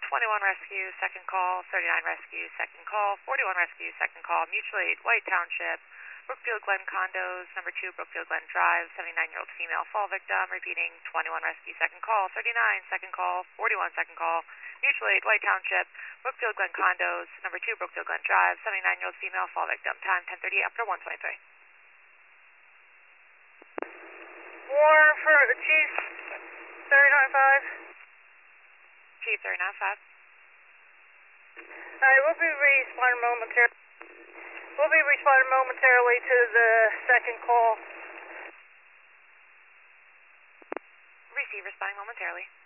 21 rescue, second call, 39 rescue, second call, 41 rescue, second call, mutual aid, White Township, Brookfield Glen condos, number 2, Brookfield Glen Drive, 79-year-old female fall victim, repeating 21 rescue, second call, 39, second call, 41, second call, mutual aid, White Township, Brookfield Glen condos, number 2, Brookfield Glen Drive, 79-year-old female fall victim, time 10:30 after 123. War for Chief 39-5. Chief 39-5. Alright, we'll be responding momentarily to the second call. Receive responding momentarily.